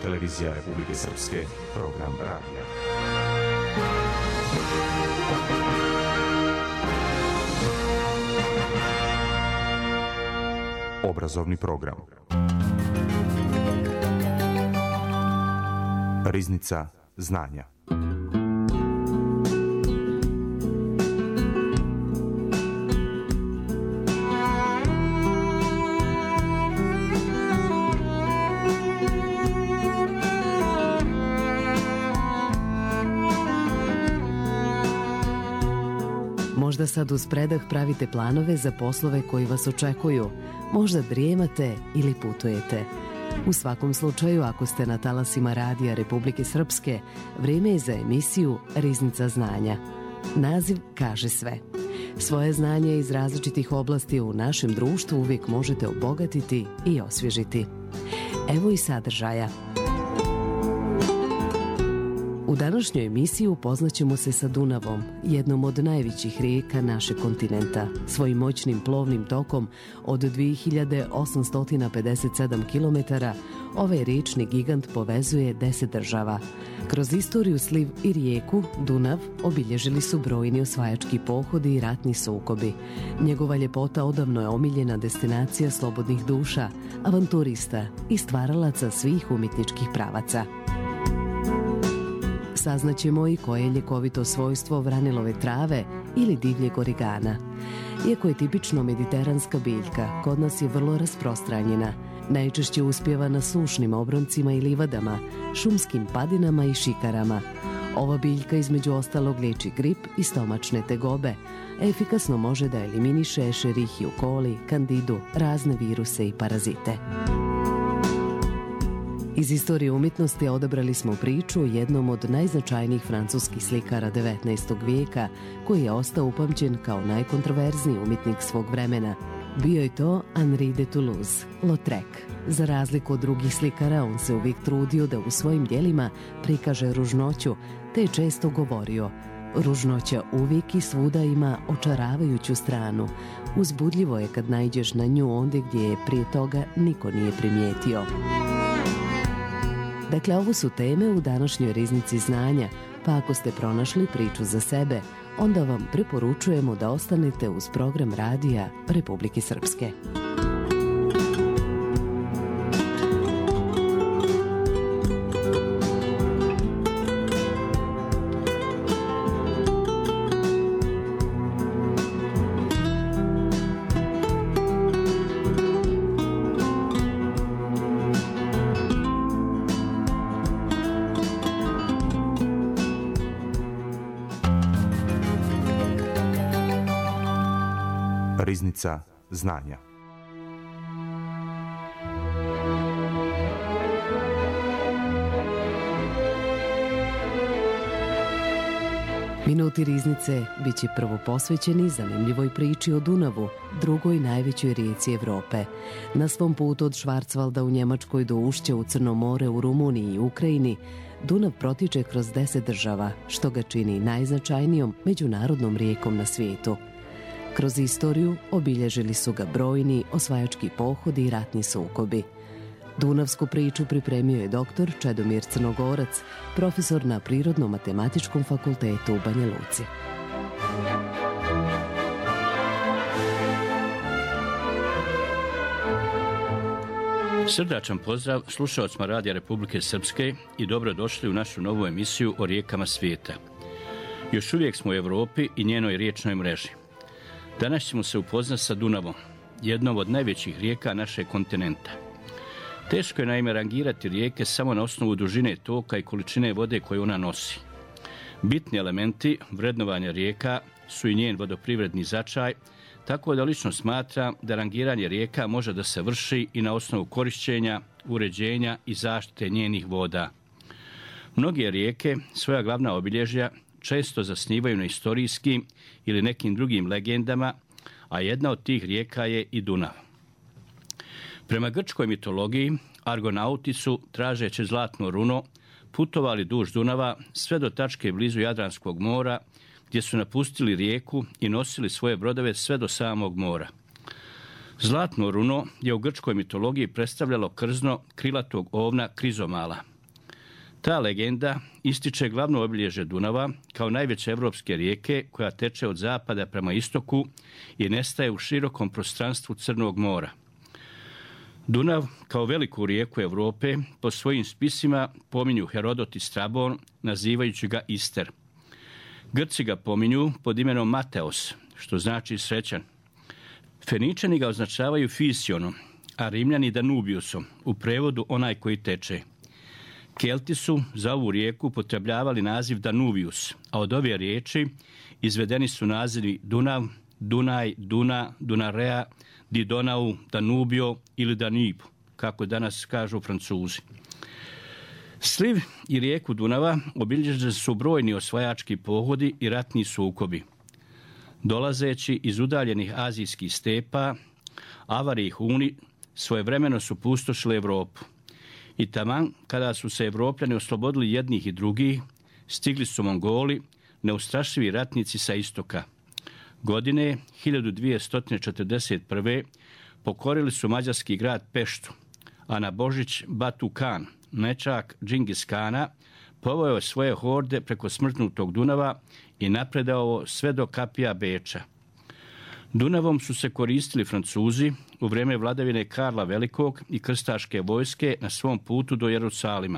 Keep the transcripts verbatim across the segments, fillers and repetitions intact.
televizija Republike Srpske, program radija. Obrazovni program. Riznica znanja. Možda sad uz predah pravite planove za poslove koji vas očekuju. Možda drijemate ili putujete. U svakom slučaju, ako ste na talasima radija Republike Srpske, vrijeme je za emisiju Riznica znanja. Naziv kaže sve. Svoje znanje iz različitih oblasti u našem društvu uvijek možete obogatiti i osvježiti. Evo i sadržaja. U današnjoj emisiji upoznaćemo se sa Dunavom, jednom od najvećih rijeka našeg kontinenta. Svojim moćnim plovnim tokom od dvije hiljade osamsto pedeset sedam kilometara ovaj riječni gigant povezuje deset država. Kroz istoriju sliv i rijeku Dunav obilježili su brojni osvajački pohodi i ratni sukobi. Njegova ljepota odavno je omiljena destinacija slobodnih duša, avanturista i stvaralaca svih umjetničkih pravaca. Saznaćemo i koje je ljekovito svojstvo vranilove trave ili divljeg origana. Iako je tipično mediteranska biljka, kod nas je vrlo rasprostranjena. Najčešće uspijeva na sušnim obroncima i livadama, šumskim padinama i šikarama. Ova biljka između ostalog liječi grip i stomačne tegobe, a efikasno može da eliminiše Escherichia coli, kandidu, razne viruse i parazite. Iz istorije umjetnosti odabrali smo priču o jednom od najznačajnijih francuskih slikara devetnaestog vijeka, koji je ostao upamćen kao najkontroverzniji umjetnik svog vremena. Bio je to Henri de Toulouse-Lautrec. Za razliku od drugih slikara, on se uvijek trudio da u svojim djelima prikaže ružnoću, te je često govorio: ružnoća uvijek i svuda ima očaravajuću stranu. Uzbudljivo je kad naiđeš na nju ondje gdje je prije toga niko nije primijetio. Dakle, ovo su teme u današnjoj Riznici znanja, pa ako ste pronašli priču za sebe, onda vam preporučujemo da ostanete uz program radija Republike Srpske. Riznica znanja. Minuti Riznice bit će prvo posvećeni zanimljivoj priči o Dunavu, drugoj najvećoj rijeci Evrope. Na svom putu od Schwarzwalda u Njemačkoj do ušća u Crno more u Rumuniji i Ukrajini, Dunav protiče kroz deset država, što ga čini najznačajnijom međunarodnom rijekom na svijetu. Kroz istoriju obilježili su ga brojni osvajački pohodi i ratni sukobi. Dunavsku priču pripremio je doktor Čedomir Crnogorac, profesor na Prirodno-matematičkom fakultetu u Banja Luci. Srdačan pozdrav slušalcima Radija Republike Srpske i dobrodošli u našu novu emisiju o rijekama svijeta. Još uvijek smo u Europi i njenoj riječnoj mreži. Danas ćemo se upoznati sa Dunavom, jednom od najvećih rijeka našeg kontinenta. Teško je naime rangirati rijeke samo na osnovu dužine toka i količine vode koju ona nosi. Bitni elementi vrednovanja rijeka su i njen vodoprivredni značaj, tako da lično smatram da rangiranje rijeka može da se vrši i na osnovu korišćenja, uređenja i zaštite njenih voda. Mnoge rijeke svoja glavna obilježja često zasnivaju na historijskim ili nekim drugim legendama, a jedna od tih rijeka je i Dunav. Prema grčkoj mitologiji, Argonauti su, tražeći zlatno runo, putovali duž Dunava sve do tačke blizu Jadranskog mora, gdje su napustili rijeku i nosili svoje brodove sve do samog mora. Zlatno runo je u grčkoj mitologiji predstavljalo krzno krilatog ovna Krizomala. Ta legenda ističe glavno obilježje Dunava kao najveće evropske rijeke koja teče od zapada prema istoku i nestaje u širokom prostranstvu Crnog mora. Dunav kao veliku rijeku Europe po svojim spisima pominju Herodot i Strabon, nazivajući ga Ister. Grci ga pominju pod imenom Mateos, što znači srećan. Feničani ga označavaju Fisionom, a Rimljani Danubiusom, u prevodu onaj koji teče. Kelti su za ovu rijeku upotrebljavali naziv Danuvius, a od ove riječi izvedeni su nazivi Dunav, Dunaj, Duna, Dunarea, Didonau, Danubio ili Danib, kako danas kažu Francuzi. Sliv i rijeku Dunava obilježeni su brojni osvajački pohodi i ratni sukobi. Dolazeći iz udaljenih azijskih stepa, Avari i Huni svojevremeno su pustošili Europu. I taman kada su se Evropljani oslobodili jednih i drugih, stigli su Mongoli, neustrašivi ratnici sa istoka. Godine hiljadu dvjesto četrdeset prve. pokorili su mađarski grad Peštu, a na Božić Batu Kan, nečak Džingis Kana, poveo svoje horde preko smrtnutog Dunava i napredao sve do kapija Beča. Dunavom su se koristili Francuzi u vrijeme vladavine Karla Velikog i krstaške vojske na svom putu do Jerusalima.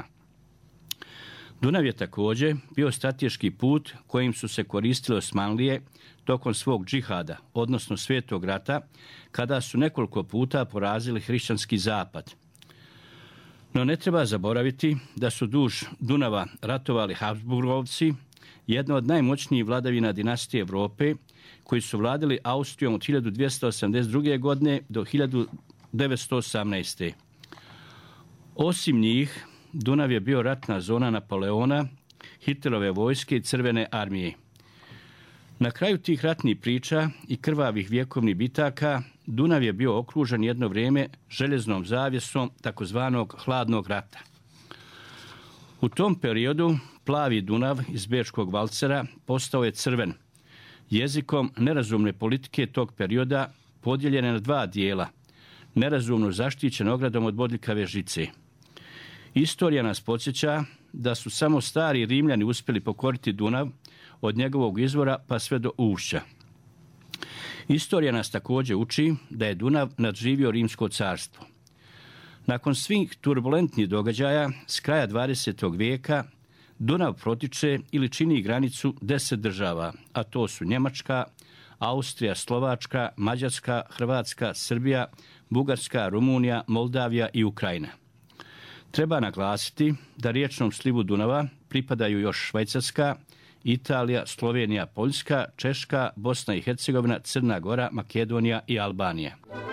Dunav je također bio strateški put kojim su se koristile Osmanlije tokom svog džihada, odnosno Svetog rata, kada su nekoliko puta porazili hrišćanski zapad. No ne treba zaboraviti da su duž Dunava ratovali Habsburgovci, jedna od najmoćnijih vladavina dinastije Europe, koji su vladali Austrijom od hiljadu dvjesto osamdeset druge. godine do hiljadu devetsto osamnaeste. Osim njih, Dunav je bio ratna zona Napoleona, Hitlerove vojske i Crvene armije. Na kraju tih ratnih priča i krvavih vjekovnih bitaka, Dunav je bio okružen jedno vrijeme željeznom zavjesom takozvanog hladnog rata. U tom periodu plavi Dunav iz Bečkog valcera postao je crven, jezikom nerazumne politike tog perioda podijeljene na dva dijela, nerazumno zaštićen ogradom od bodljikave žice. Istorija nas podsjeća da su samo stari Rimljani uspjeli pokoriti Dunav od njegovog izvora pa sve do ušća. Istorija nas također uči da je Dunav nadživio Rimsko carstvo. Nakon svih turbulentnih događaja s kraja dvadesetog vijeka, Dunav protiče ili čini granicu deset država, a to su Njemačka, Austrija, Slovačka, Mađarska, Hrvatska, Srbija, Bugarska, Rumunija, Moldavija i Ukrajina. Treba naglasiti da riječnom slivu Dunava pripadaju još Švajcarska, Italija, Slovenija, Poljska, Češka, Bosna i Hercegovina, Crna Gora, Makedonija i Albanija.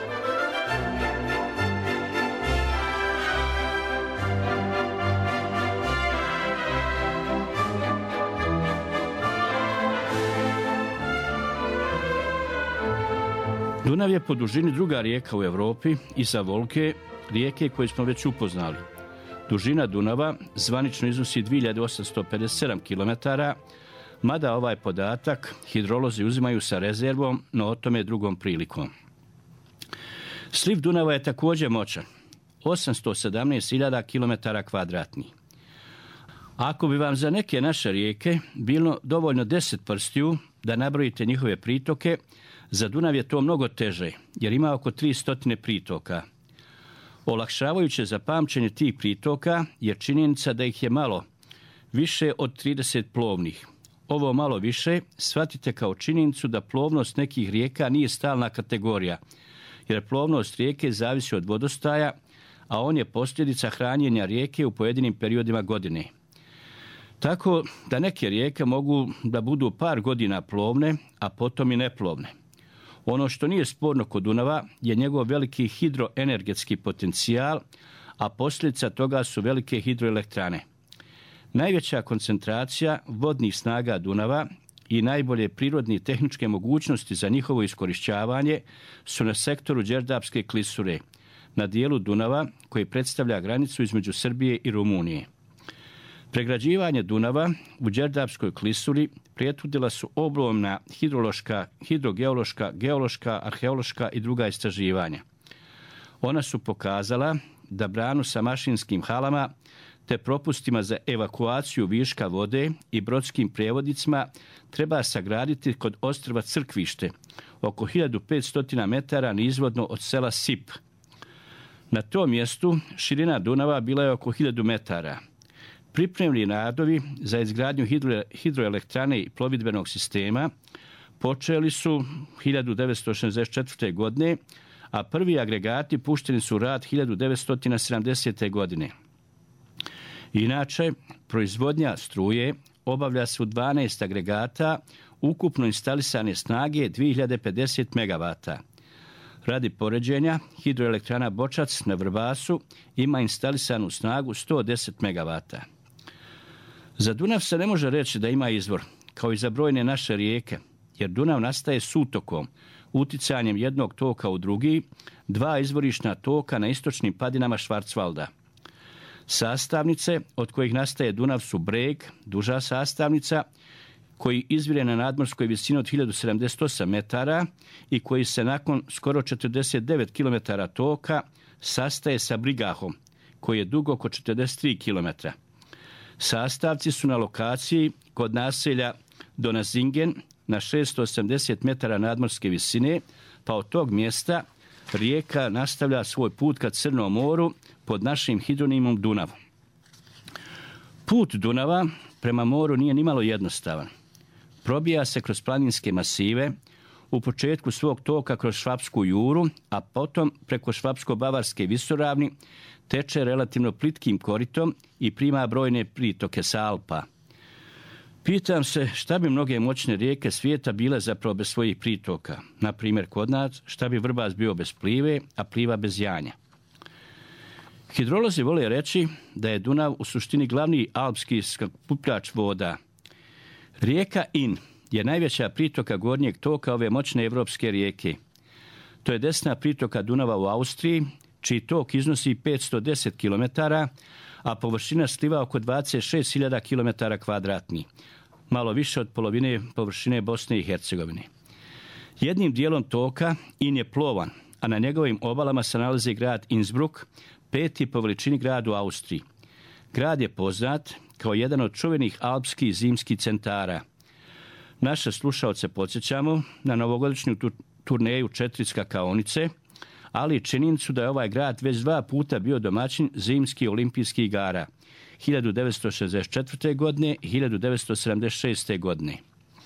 Dunav je po dužini druga rijeka u Europi iza Volke, rijeke koje smo već upoznali. Dužina Dunava zvanično iznosi dvije hiljade osamsto pedeset sedam kilometara, mada ovaj podatak hidrolozi uzimaju sa rezervom, no o tome drugom prilikom. Sliv Dunava je također moćan, osamsto sedamnaest hiljada kilometara kvadratnih. Ako bi vam za neke naše rijeke bilo dovoljno deset prstiju da nabrojite njihove pritoke, za Dunav je to mnogo teže, jer ima oko tristo pritoka. Olakšavajuće za pamćenje tih pritoka je činjenica da ih je malo, više od trideset plovnih. Ovo malo više shvatite kao činjenicu da plovnost nekih rijeka nije stalna kategorija, jer plovnost rijeke zavisi od vodostaja, a on je posljedica hranjenja rijeke u pojedinim periodima godine. Tako da neke rijeke mogu da budu par godina plovne, a potom i neplovne. Ono što nije sporno kod Dunava je njegov veliki hidroenergetski potencijal, a posljedica toga su velike hidroelektrane. Najveća koncentracija vodnih snaga Dunava i najbolje prirodne tehničke mogućnosti za njihovo iskorišćavanje su na sektoru Đerdapske klisure, na dijelu Dunava koji predstavlja granicu između Srbije i Rumunije. Pregrađivanje Dunava u Đerdapskoj klisuri prethodila su obromna hidrološka, hidrogeološka, geološka, arheološka i druga istraživanja. Ona su pokazala da branu sa mašinskim halama te propustima za evakuaciju viška vode i brodskim prijevodnicima treba sagraditi kod ostrva Crkvište, oko hiljadu petsto metara nizvodno od sela Sip. Na tom mjestu širina Dunava bila je oko hiljadu metara. Pripremni radovi za izgradnju hidro, hidroelektrane i plovidbenog sistema počeli su hiljadu devetsto šezdeset četvrte. godine, a prvi agregati pušteni su u rad hiljadu devetsto sedamdesete. godine. Inače, proizvodnja struje obavlja se u dvanaest agregata ukupno instalisane snage dvije hiljade pedeset megavata. Radi poređenja, hidroelektrana Bočac na Vrbasu ima instalisanu snagu sto deset megavata. Za Dunav se ne može reći da ima izvor, kao i za brojne naše rijeke, jer Dunav nastaje sutokom, uticanjem jednog toka u drugi, dva izvorišna toka na istočnim padinama Švarcvalda. Sastavnice od kojih nastaje Dunav su Breg, duža sastavnica, koji izvire na nadmorskoj visini od hiljadu sedamdeset osam metara i koji se nakon skoro četrdeset devet kilometara toka sastaje sa Brigahom, koji je dug oko četrdeset tri kilometra. Sastavci su na lokaciji kod naselja Donazingen na šesto osamdeset metara nadmorske visine, pa od tog mjesta rijeka nastavlja svoj put ka Crnom moru pod našim hidronimom Dunav. Put Dunava prema moru nije nimalo jednostavan. Probija se kroz planinske masive, u početku svog toka kroz Švapsku juru, a potom preko Švapsko-Bavarske visoravni teče relativno plitkim koritom i prima brojne pritoke sa Alpa. Pitam se šta bi mnoge moćne rijeke svijeta bile zapravo bez svojih pritoka. Na primjer kod nas, šta bi Vrbas bio bez Plive, a Pliva bez Janja. Hidrolozi vole reći da je Dunav u suštini glavni alpski skupljač voda. Rijeka In je najveća pritoka gornjeg toka ove moćne evropske rijeke. To je desna pritoka Dunava u Austriji, čiji tok iznosi petsto deset kilometara, a površina sliva oko dvadeset šest hiljada kilometara kvadratnih, malo više od polovine površine Bosne i Hercegovine. Jednim dijelom toka In je plovan, a na njegovim obalama se nalazi grad Innsbruck, peti po veličini grad u Austriji. Grad je poznat kao jedan od čuvenih alpskih zimskih centara. Naše slušaoce podsjećamo na novogodišnju turneju Četiri skakaonice, ali i činjenicu da je ovaj grad već dva puta bio domaćin zimskih olimpijskih igara, hiljadu devetsto šezdeset četvrte. godine i hiljadu devetsto sedamdeset šeste. godine.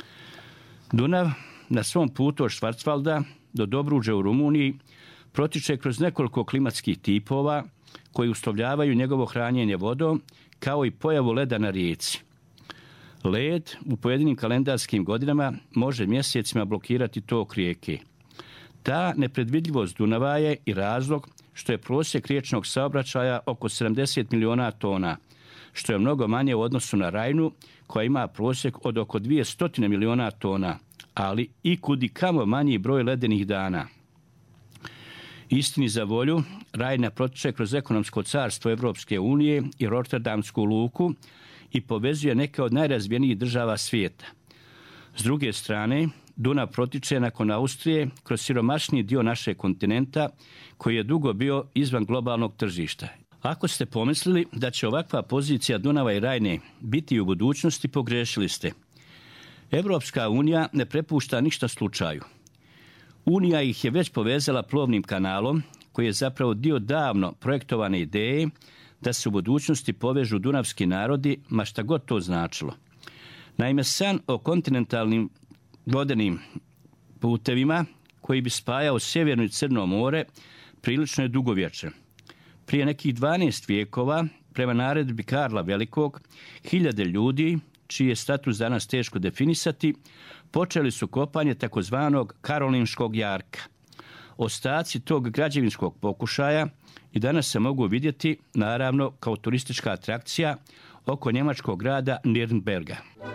Dunav na svom putu od Švarcvalda do Dobruđa u Rumuniji protiče kroz nekoliko klimatskih tipova koji uslovljavaju njegovo hranjenje vodom, kao i pojavu leda na rijeci. Led u pojedinim kalendarskim godinama može mjesecima blokirati tok rijeke. Ta nepredvidljivost Dunava je i razlog što je prosjek riječnog saobraćaja oko sedamdeset miliona tona, što je mnogo manje u odnosu na Rajnu, koja ima prosjek od oko dvjesto miliona tona, ali i kudikamo manji broj ledenih dana. Istini za volju, Rajna protiče kroz ekonomsko carstvo Evropske unije i Rotterdamsku luku i povezuje neke od najrazvijenijih država svijeta. S druge strane, Dunav protiče nakon Austrije kroz siromašniji dio našeg kontinenta koji je dugo bio izvan globalnog tržišta. Ako ste pomislili da će ovakva pozicija Dunava i Rajne biti u budućnosti, pogrešili ste. Evropska unija ne prepušta ništa slučaju. Unija ih je već povezala plovnim kanalom koji je zapravo dio davno projektovane ideje da se u budućnosti povežu dunavski narodi, ma šta god to značilo. Naime, san o kontinentalnim vodenim putevima koji bi spajao Sjeverno i Crno more prilično je dugovječan. Prije nekih dvanaest vijekova, prema naredbi Karla Velikog, hiljade ljudi, čiji je status danas teško definisati, počeli su kopanje takozvanog Karolinškog jarka. Ostaci tog građevinskog pokušaja i danas se mogu vidjeti, naravno, kao turistička atrakcija oko njemačkog grada Nirnberga.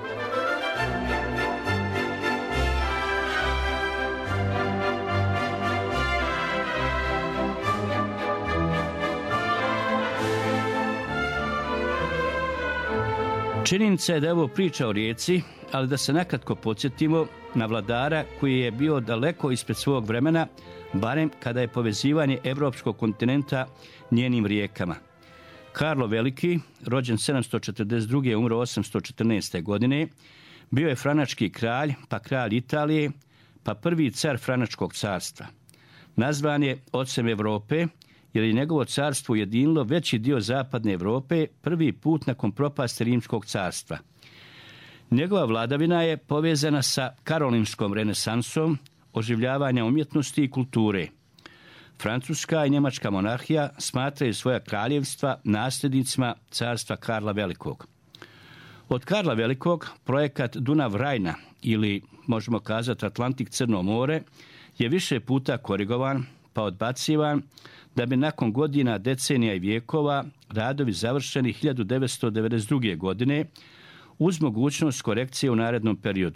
Činjenica je da je ovo priča o rijeci, ali da se nakratko podsjetimo na vladara koji je bio daleko ispred svog vremena, barem kada je povezivanje evropskog kontinenta njenim rijekama. Karlo Veliki, rođen sedamsto četrdeset druge. umro osamsto četrnaeste. godine, bio je franački kralj, pa kralj Italije, pa prvi car Franačkog carstva. Nazvan je ocem Europe, jer je njegovo carstvo ujedinilo veći dio zapadne Europe prvi put nakon propasti Rimskog carstva. Njegova vladavina je povezana sa karolinskom renesansom, oživljavanja umjetnosti i kulture. Francuska i njemačka monarhija smatraju svoja kraljevstva nasljednicima carstva Karla Velikog. Od Karla Velikog projekat Dunav-Rajna, ili možemo kazati Atlantik-Crno more, je više puta korigovan pa odbacivan, da bi nakon godina, decenija i vijekova radovi završeni hiljadu devetsto devedeset druge. godine uz mogućnost korekcije u narednom periodu.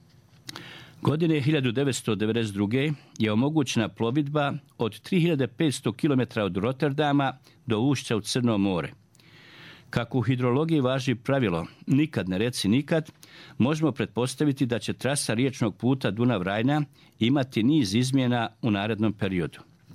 Godine hiljadu devetsto devedeset druge. je omogućena plovidba od tri hiljade petsto kilometara od Rotterdama do ušća u Crno more. Kako u hidrologiji važi pravilo nikad ne reci nikad, možemo pretpostaviti da će trasa riječnog puta Dunav-Rajna imati niz izmjena u narednom periodu.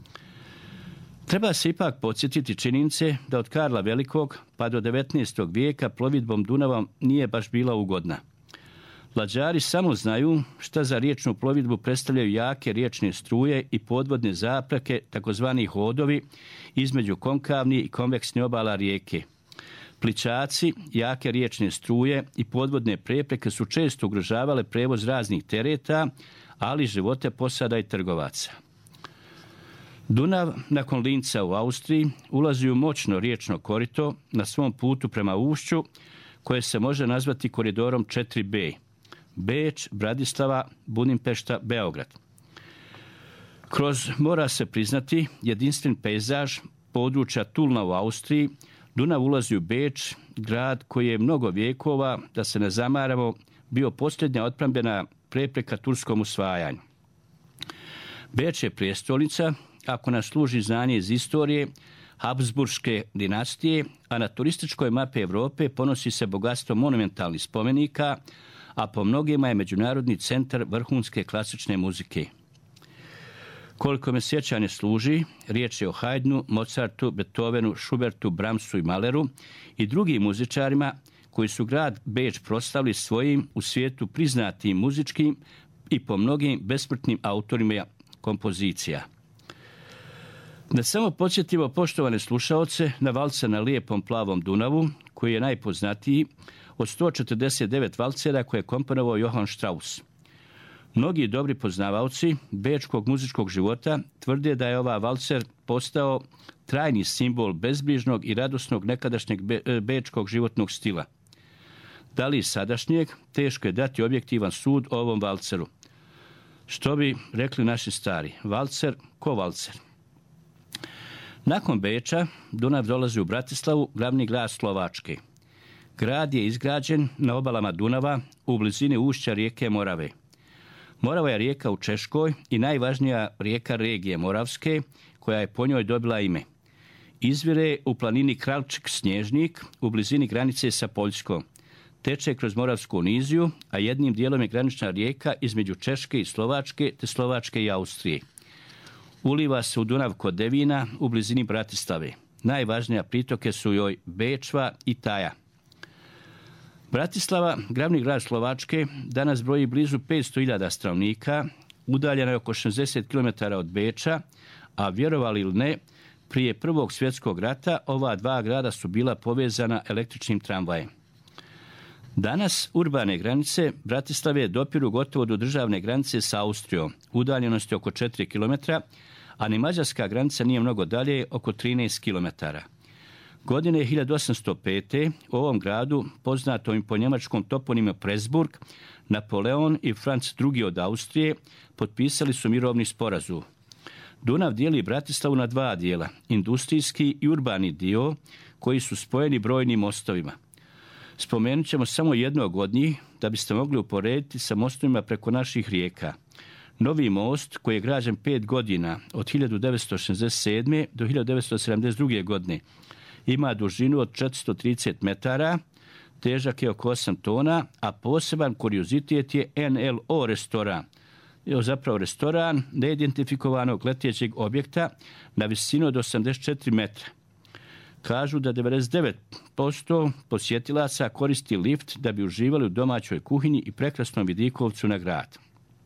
Treba se ipak podsjetiti činjenice da od Karla Velikog pa do devetnaestog. vijeka plovidbom Dunavom nije baš bila ugodna. Lađari samo znaju šta za riječnu plovidbu predstavljaju jake riječne struje i podvodne zapreke, takozvani hodovi, između konkavni i konveksni obala rijeke. Plićaci, jake riječne struje i podvodne prepreke su često ugrožavale prevoz raznih tereta, ali i živote posada i trgovaca. Dunav, nakon Linca u Austriji, ulazi u moćno riječno korito na svom putu prema ušću, koje se može nazvati koridorom četiri be. Beč, Bratislava, Budimpešta, Beograd. Kroz, mora se priznati, jedinstven pejzaž područja Tulna u Austriji, Dunav ulazi u Beč, grad koji je mnogo vijekova, da se ne zamaramo, bio posljednja otprambena prepreka turskom usvajanju. Beč je prijestolnica, ako nas služi znanje iz istorije, Habsburške dinastije, a na turističkoj mapi Europe ponosi se bogatstvo monumentalnih spomenika, a po mnogima je međunarodni centar vrhunske klasične muzike. Koliko me sjećanje služi, riječ je o Haydnu, Mozartu, Beethovenu, Schubertu, Brahmsu i Mahleru i drugim muzičarima koji su grad Beč proslavili svojim u svijetu priznatim muzičkim i po mnogim besmrtnim autorima kompozicija. Da samo podsjetimo poštovane slušaoce na valcer na lijepom plavom Dunavu, koji je najpoznatiji od sto četrdeset devet valcera koje je komponovao Johann Strauss. Mnogi dobri poznavaoci bečkog muzičkog života tvrde da je ova valcer postao trajni simbol bezbrižnog i radosnog nekadašnjeg bečkog životnog stila. Da li sadašnjeg, teško je dati objektivan sud o ovom valceru. Što bi rekli naši stari, valcer ko valcer. Nakon Beča, Dunav dolazi u Bratislavu, glavni grad Slovačke. Grad je izgrađen na obalama Dunava u blizini ušća rijeke Morave. Morava je rijeka u Češkoj i najvažnija rijeka regije Moravske, koja je po njoj dobila ime. Izvire u planini Kralčik Snježnik u blizini granice sa Poljskom. Teče kroz Moravsku niziju, a jednim dijelom je granična rijeka između Češke i Slovačke, te Slovačke i Austrije. Uliva se u Dunav kod Devina u blizini Bratislave. Najvažnija pritoke su joj Bečva i Taja. Bratislava, glavni grad Slovačke, danas broji blizu petsto hiljada stanovnika, udaljena je oko šezdeset kilometara od Beča, a vjerovali ili ne, prije Prvog svjetskog rata ova dva grada su bila povezana električnim tramvajem. Danas urbane granice Bratislave dopiru gotovo do državne granice sa Austrijom, udaljenosti oko četiri kilometra, a ni mađarska granica nije mnogo dalje, oko trinaest kilometara. Godine hiljadu osamsto pete. u ovom gradu, poznatom i po njemačkom toponimu Presburg, Napoleon i Franc drugi. od Austrije potpisali su mirovni sporazum. Dunav dijeli Bratislavu na dva dijela, industrijski i urbani dio, koji su spojeni brojnim mostovima. Spomenut ćemo samo jednog od njih, da biste mogli uporediti sa mostovima preko naših rijeka. Novi most, koji je građen pet godina, od hiljadu devetsto šezdeset sedme. do hiljadu devetsto sedamdeset druge. godine, ima dužinu od četiristo trideset metara, težak je oko osam tona, a poseban kuriozitet je en el o restoran. Je zapravo restoran neidentifikovanog letećeg objekta na visinu od osamdeset četiri metra. kažu da devedeset devet posto posjetilaca koristi lift da bi uživali u domaćoj kuhinji i prekrasnom vidikovcu na grad.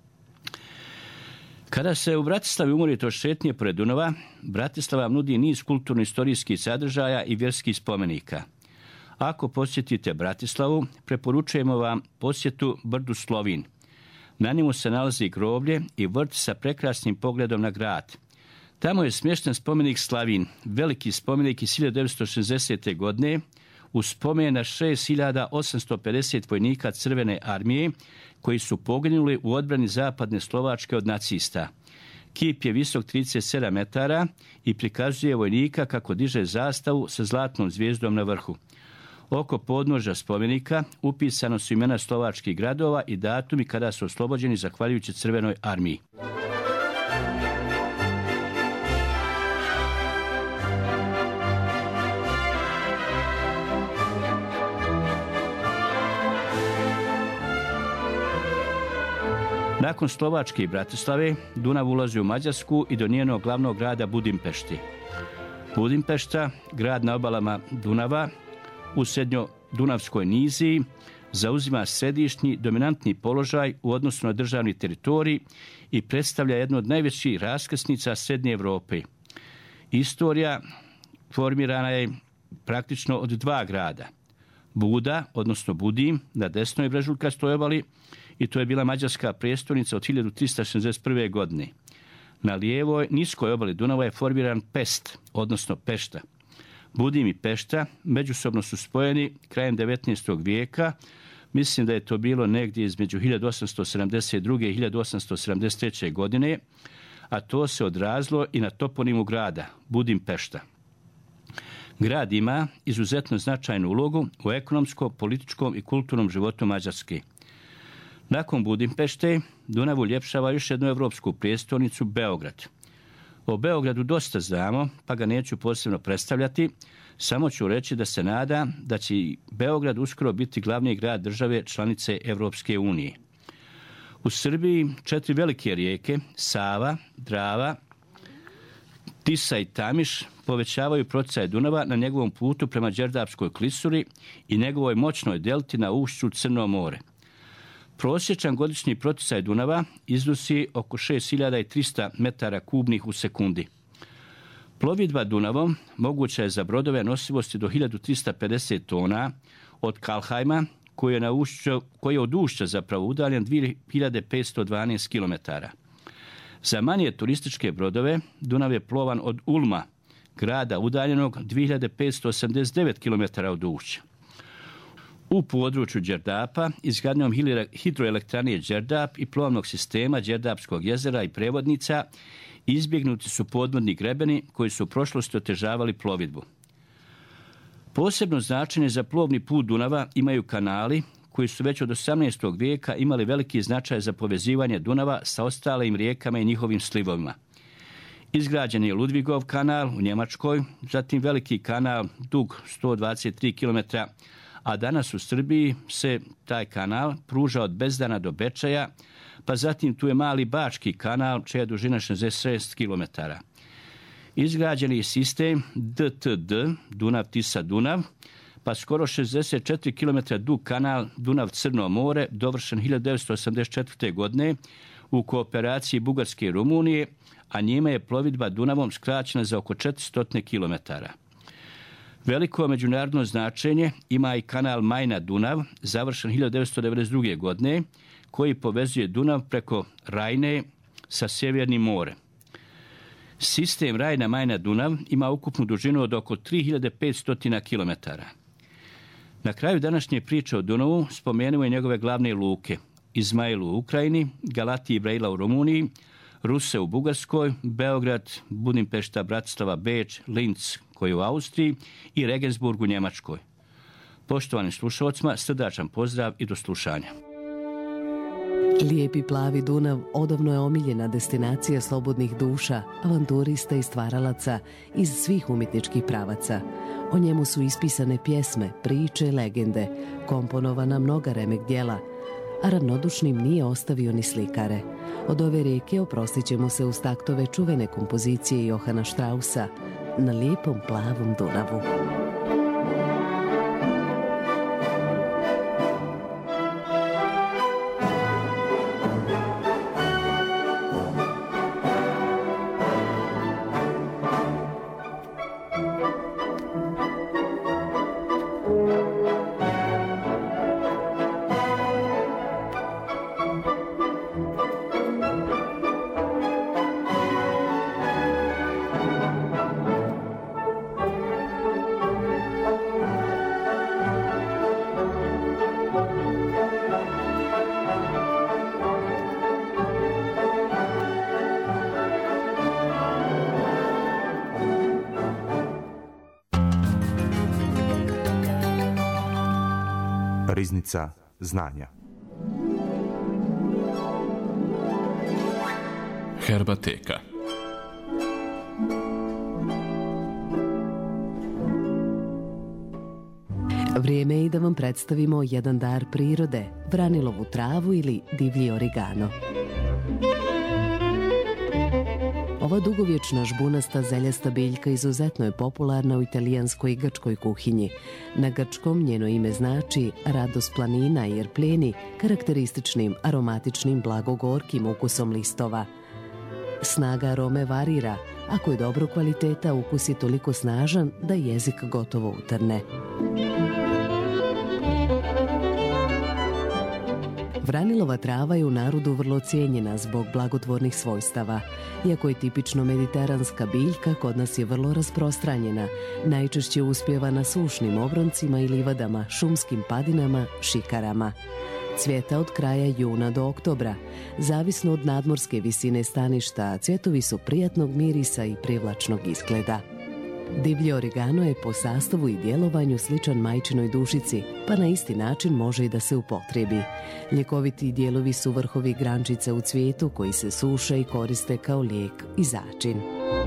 Kada se u Bratislavi umorite od šetnje pored Dunava, Bratislava nudi niz kulturno-istorijskih sadržaja i vjerskih spomenika. Ako posjetite Bratislavu, preporučujemo vam posjetu brdu Slovin. Na njemu se nalazi groblje i vrt sa prekrasnim pogledom na grad. Tamo je smješten spomenik Slavin, veliki spomenik iz hiljadu devetsto šezdesete. godine, u spomen na šest hiljada osamsto pedeset vojnika Crvene armije koji su poginuli u odbrani zapadne Slovačke od nacista. Kip je visok trideset sedam metara i prikazuje vojnika kako diže zastavu sa zlatnom zvijezdom na vrhu. Oko podnožja spomenika upisano su imena slovačkih gradova i datumi kada su oslobođeni zahvaljujući Crvenoj armiji. Nakon Slovačke i Bratislave, Dunav ulazi u Mađarsku i do njenog glavnog grada Budimpešti. Budimpešta, grad na obalama Dunava, u srednjodunavskoj niziji, zauzima središnji dominantni položaj u odnosu na državni teritorij i predstavlja jednu od najvećih raskrsnica Srednje Europe. Istorija formirana je praktično od dva grada. Buda, odnosno Budim, na desnoj brežuljkastoj obali, i to je bila mađarska prijestolnica od hiljadu trista šezdeset prve. godine. Na lijevoj, niskoj obali Dunava je formiran Pest, odnosno Pešta. Budim i Pešta međusobno su spojeni krajem devetnaestog. vijeka. Mislim da je to bilo negdje između hiljadu osamsto sedamdeset druge. i hiljadu osamsto sedamdeset treće. godine, a to se odrazilo i na toponimu grada, Budimpešta. Grad ima izuzetno značajnu ulogu u ekonomskom, političkom i kulturnom životu Mađarske. Nakon Budimpešte, Dunav uljepšava još jednu evropsku prijestolnicu, Beograd. O Beogradu dosta znamo, pa ga neću posebno predstavljati, samo ću reći da se nada da će i Beograd uskoro biti glavni grad države članice Evropske unije. U Srbiji četiri velike rijeke, Sava, Drava, Tisa i Tamiš, povećavaju proticaj Dunava na njegovom putu prema Đerdapskoj klisuri i njegovoj moćnoj delti na ušću Crno more. Prosječan godišnji proticaj Dunava iznosi oko šest hiljada trista metara kubnih u sekundi. Plovidba Dunavom moguća je za brodove nosivosti do hiljadu trista pedeset tona od Kalhajma, koji je, na ušću, koji je od ušća zapravo udaljen dvije hiljade petsto dvanaest kilometara. Za manje turističke brodove Dunav je plovan od Ulma, grada udaljenog dvije hiljade petsto osamdeset devet kilometara od ušća. U području Đerdapa, izgradnjom hidroelektrane Đerdap i plovnog sistema Đerdapskog jezera i prevodnica, izbjegnuti su podmorni grebeni koji su u prošlosti otežavali plovidbu. Posebno značenje za plovni put Dunava imaju kanali koji su već od osamnaestog. vijeka imali veliki značaj za povezivanje Dunava sa ostalim rijekama i njihovim slivovima. Izgrađen je Ludvigov kanal u Njemačkoj, zatim veliki kanal dug sto dvadeset tri kilometra, a danas u Srbiji se taj kanal pruža od Bezdana do Bečeja, pa zatim tu je mali Bački kanal, čija je dužina šezdeset šest kilometara. Izgrađen je sistem D T D, Dunav-Tisa-Dunav, pa skoro šezdeset četiri kilometra dug kanal Dunav-Crno more, dovršen hiljadu devetsto osamdeset četvrte. godine u kooperaciji Bugarske i Rumunije, a njime je plovidba Dunavom skraćena za oko četiristo kilometara. Veliko međunarodno značenje ima i kanal Majna-Dunav, završen hiljadu devetsto devedeset druge. godine, koji povezuje Dunav preko Rajne sa Sjevernim morem. Sistem Rajna-Majna-Dunav ima ukupnu dužinu od oko tri hiljade petsto kilometara. Na kraju današnje priče o Dunavu spomenemo i njegove glavne luke: Izmail u Ukrajini, Galati i Brejla u Rumuniji, Ruse u Bugarskoj, Beograd, Budimpešta, Bratislava, Beč, Linz koji je u Austriji i Regensburg u Njemačkoj. Poštovanim slušalcima, srdačan pozdrav i do slušanja. Lijepi plavi Dunav odavno je omiljena destinacija slobodnih duša, avanturista i stvaralaca iz svih umjetničkih pravaca. O njemu su ispisane pjesme, priče i legende, komponovana mnoga remek djela, a ravnodušnim nije ostavio ni slikare. Od ove rijeke oprostit ćemo se uz taktove čuvene kompozicije Johana Straussa, na lijepom plavom Dunavu. Riznica znanja. Herbateka. Vrijeme je i da vam predstavimo jedan dar prirode, vranilovu travu ili divlji origano. Ova dugovječna žbunasta zeljasta biljka izuzetno je popularna u italijanskoj i grčkoj kuhinji. Na grčkom njeno ime znači radost planina jer plijeni karakterističnim aromatičnim blagogorkim ukusom listova. Snaga arome varira, ako je dobro kvaliteta, ukus je toliko snažan da jezik gotovo utrne. Vranilova trava je u narodu vrlo cijenjena zbog blagotvornih svojstava. Iako je tipično mediteranska biljka, kod nas je vrlo rasprostranjena. Najčešće uspijeva na sušnim obroncima i livadama, šumskim padinama, šikarama. Cvjeta od kraja juna do oktobra. Zavisno od nadmorske visine staništa, cvjetovi su prijatnog mirisa i privlačnog izgleda. Divlji origano je po sastavu i djelovanju sličan majčinoj dušici, pa na isti način može i da se upotrijebi. Ljekoviti dijelovi su vrhovi grančica u cvijetu koji se suše i koriste kao lijek i začin.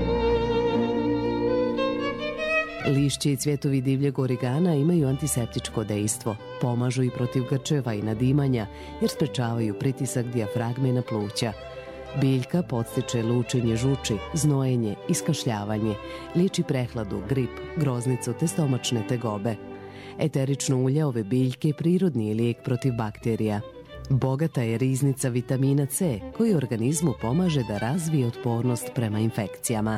Lišće i cvjetovi divljeg origana imaju antiseptičko dejstvo. Pomažu i protiv grčeva i nadimanja jer sprečavaju pritisak dijafragme na pluća. Biljka podstiče lučenje žuči, znojenje, iskašljavanje, liječi prehladu, grip, groznicu te stomačne tegobe. Eterično ulje ove biljke je prirodni lijek protiv bakterija. Bogata je riznica vitamina C koji organizmu pomaže da razvije otpornost prema infekcijama.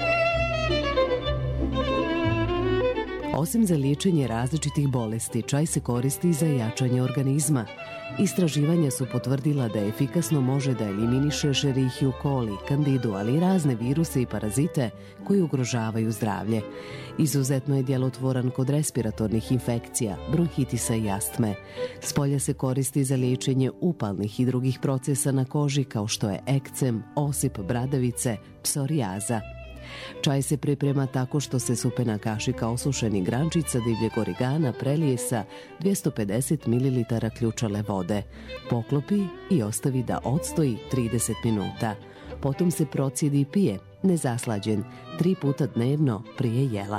Osim za liječenje različitih bolesti, čaj se koristi za jačanje organizma. Istraživanja su potvrdila da efikasno može da eliminiše Escherichia coli, kandidu, ali i razne viruse i parazite koji ugrožavaju zdravlje. Izuzetno je djelotvoran kod respiratornih infekcija, bronhitisa i astme. Spolja se koristi za liječenje upalnih i drugih procesa na koži kao što je ekcem, osip bradavice, psorijaza. Čaj se priprema tako što se supena kašika osušenih grančica divljeg origana prelije sa dvjesto pedeset mililitara ključale vode. Poklopi i ostavi da odstoji trideset minuta. Potom se procijedi i pije, nezaslađen, tri puta dnevno prije jela.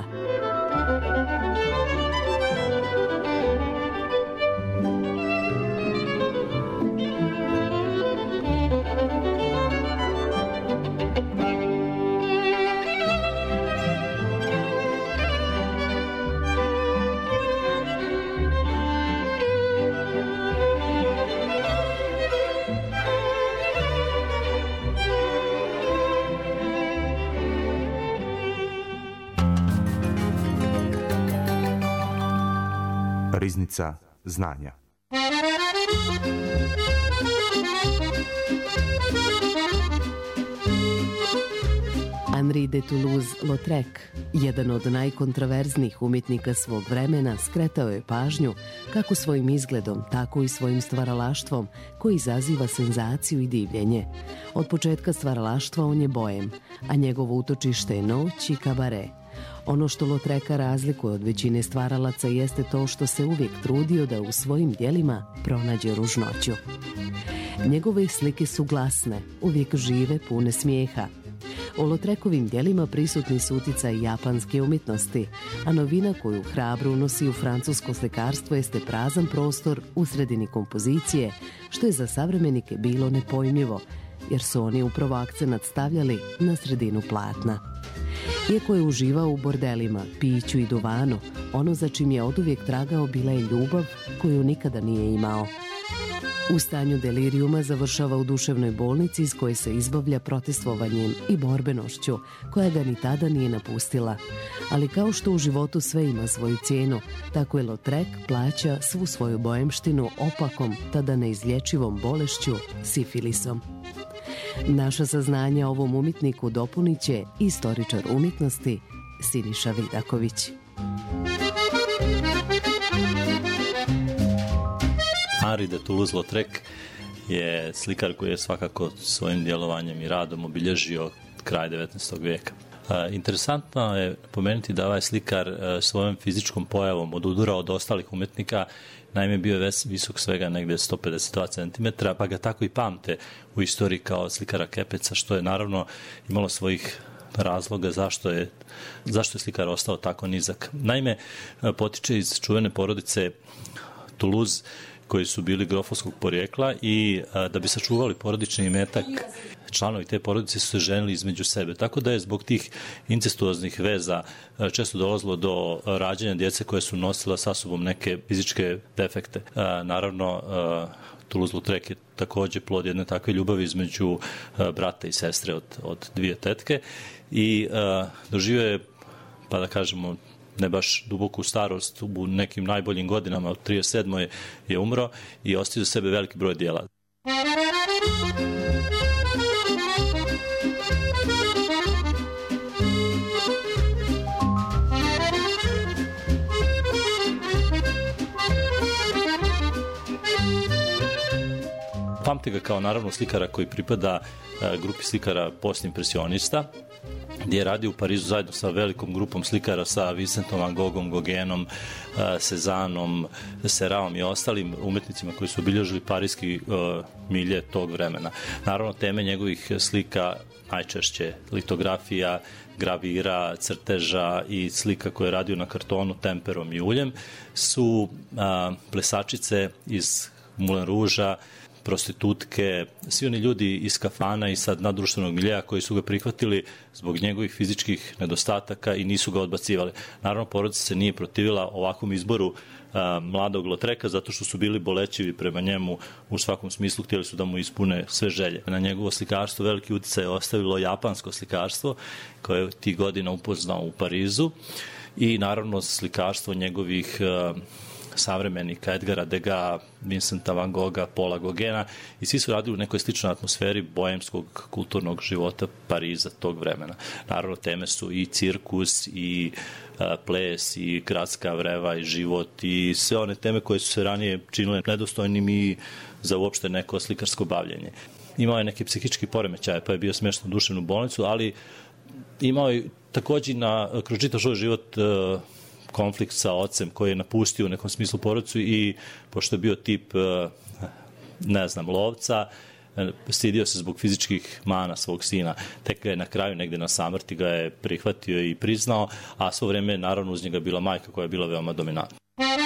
Riznica znanja. Henri de Toulouse-Lautrec, jedan od najkontraverznijih umjetnika svog vremena, skretao je pažnju kako svojim izgledom, tako i svojim stvaralaštvom koji izaziva senzaciju i divljenje. Od početka stvaralaštva on je bojem, a njegovo utočište je noć i kabare. Ono što Lautreca razlikuje od većine stvaralaca jeste to što se uvijek trudio da u svojim djelima pronađe ružnoću. Njegove slike su glasne, uvijek žive, pune smijeha. U Lautrecovim djelima prisutni su utjecaj japanske umjetnosti, a novina koju hrabro unosi u francusko slikarstvo jeste prazan prostor u sredini kompozicije, što je za savremenike bilo nepojmljivo, jer su oni upravo akcenat stavljali na sredinu platna. Iako je uživao u bordelima, piću i duvanu, ono za čim je oduvijek tragao bila je ljubav koju nikada nije imao. U stanju delirijuma završava u duševnoj bolnici iz koje se izbavlja protestvovanjem i borbenošću, koja ga ni tada nije napustila. Ali kao što u životu sve ima svoju cijenu, tako je Lautrec plaća svu svoju boemštinu opakom, tada neizlječivom bolešću, sifilisom. Naša saznanja o ovom umjetniku dopunit će istoričar umjetnosti Siniša Vidaković. Henri de Toulouse-Lautrec je slikar koji je svakako svojim djelovanjem i radom obilježio kraj devetnaestog vijeka. E, interesantno je pomenuti da ovaj slikar e, svojom fizičkom pojavom odudurao od ostalih umjetnika. Naime, bio je visok svega negdje sto pedeset dva centimetra, pa ga tako i pamte u istoriji kao slikara kepeca, što je naravno imalo svojih razloga zašto je, zašto je slikar ostao tako nizak. Naime, potiče iz čuvene porodice Toulouse, koji su bili grofovskog porijekla i a, da bi sačuvali porodični imetak, članovi te porodice su se ženili između sebe. Tako da je zbog tih incestuoznih veza a, često dolazilo do a, rađanja djece koje su nosila sa sobom neke fizičke defekte. A, naravno, a, Toulouse-Lautrec je također plod jedne takve ljubavi između a, brata i sestre od, od dvije tetke i a, doživio je, pa da kažemo, ne baš duboku starost, u nekim najboljim godinama, od trideset sedmoj je umro i ostavio za sebe veliki broj dijela. Pamte ga kao naravno slikara koji pripada grupi slikara postimpresionista, gdje je radio u Parizu zajedno sa velikom grupom slikara, sa Vincentom Van Goghom, Gauguinom, Cézanom, Seraom i ostalim umjetnicima koji su obilježili parijski uh, milje tog vremena. Naravno, teme njegovih slika, najčešće litografija, gravira, crteža i slika koje je radio na kartonu temperom i uljem, su uh, plesačice iz Moulin Rouge-a, prostitutke, svi oni ljudi iz kafana i sad nadruštvenog miljeja koji su ga prihvatili zbog njegovih fizičkih nedostataka i nisu ga odbacivali. Naravno, porodica se nije protivila ovakvom izboru a, mladog Lautreca zato što su bili bolećivi prema njemu u svakom smislu, htjeli su da mu ispune sve želje. Na njegovo slikarstvo veliki utjecaj je ostavilo japansko slikarstvo koje je tih godina upoznao u Parizu i naravno slikarstvo njegovih a, savremenika Edgara Degas, Vincenta Van Gogha, Paula Gauguina i svi su radili u nekoj sličnoj atmosferi boemskog kulturnog života Pariza tog vremena. Naravno, teme su i cirkus, i a, ples, i gradska vreva, i život, i sve one teme koje su se ranije činile nedostojnim i za uopšte neko slikarsko bavljenje. Imao je neke psihički poremećaje, pa je bio smješten u duševnu bolnicu, ali imao je također na, kroz čitav svoj život a, konflikt sa ocem koji je napustio u nekom smislu porodicu i pošto je bio tip, ne znam, lovca, stidio se zbog fizičkih mana svog sina. Tek je na kraju negde na samrti ga je prihvatio i priznao, a svo vreme naravno uz njega bila majka koja je bila veoma dominantna.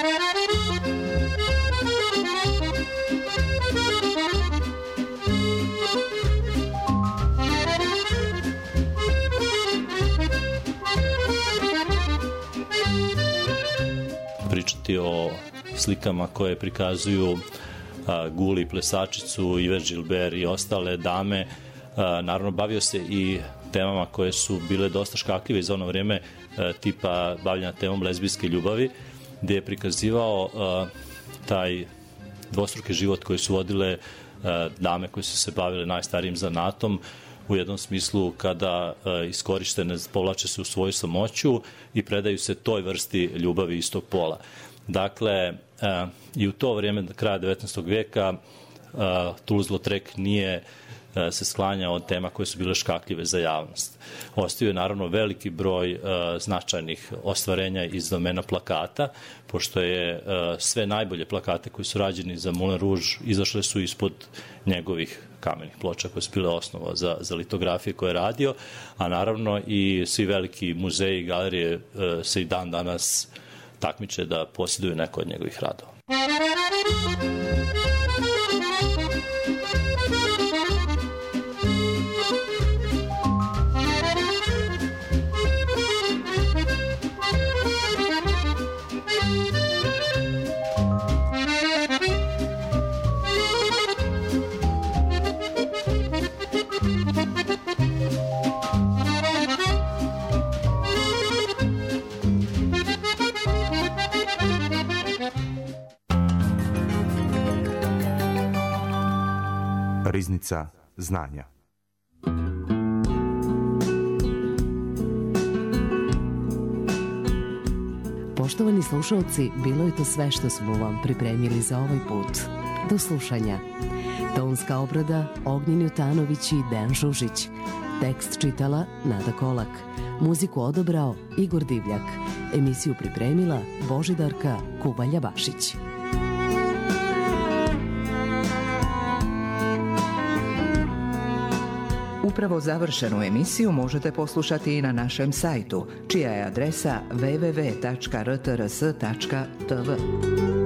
Pričati o slikama koje prikazuju a, Guli, plesačicu, Yves Gilbert i ostale dame. A, naravno, bavio se i temama koje su bile dosta škakljive za ono vrijeme, a, tipa bavljanja temom lezbijske ljubavi, gdje je prikazivao a, taj dvostruki život koji su vodile a, dame koje su se bavile najstarijim zanatom, u jednom smislu kada e, iskorištene povlače se u svoju samoću i predaju se toj vrsti ljubavi istog pola. Dakle, e, i u to vrijeme kraja devetnaestog vijeka e, Toulouse-Lautrec nije e, se sklanjao od tema koje su bile škakljive za javnost. Ostavio je naravno veliki broj e, značajnih ostvarenja iz domena plakata, pošto je e, sve najbolje plakate koji su rađeni za Moulin Rouge izašle su ispod njegovih kamenih ploča koje su bile osnova za, za litografije koje je radio, a naravno i svi veliki muzeji i galerije e, se i dan danas takmiče da posjeduju neko od njegovih radova. Riznica znanja. Poštovani slušalci, bilo je to sve što smo vam pripremili za ovaj put. Do slušanja. Tonska obrada Ognjen Jutanović i Dejan Žužić. Tekst čitala Nada Kolak. Muziku odabrao Igor Divljak. Emisiju pripremila Božidarka Kubalja-Bašić. Upravo završenu emisiju možete poslušati i na našem sajtu, čija je adresa w w w tačka r t r s tačka t v.